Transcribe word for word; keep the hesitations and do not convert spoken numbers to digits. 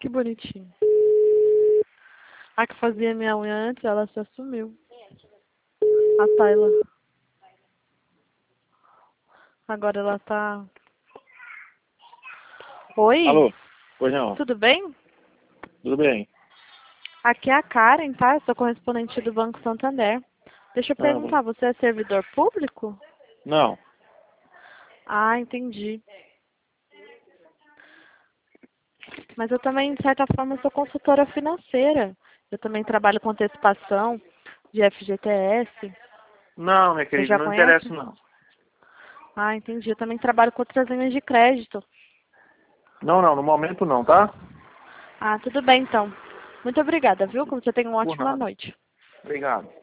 Que bonitinho. A que fazia minha unha antes, ela se assumiu. A Tayla. Agora ela tá... Oi? Alô? Pois não. Tudo bem? Tudo bem. Aqui é a Karen, tá? Eu sou correspondente do Banco Santander. Deixa eu Ah, bom. perguntar, você é servidor público? Não. Ah, entendi. Mas eu também, de certa forma, sou consultora financeira. Eu também trabalho com antecipação de F G T S. Não, minha Você querida, já não conhece? interessa não. Ah, entendi. Eu também trabalho com outras linhas de crédito. Não, não, no momento não, tá? Ah, tudo bem então. Muito obrigada, viu? Que você tenha uma Por ótima nada. noite. Obrigado.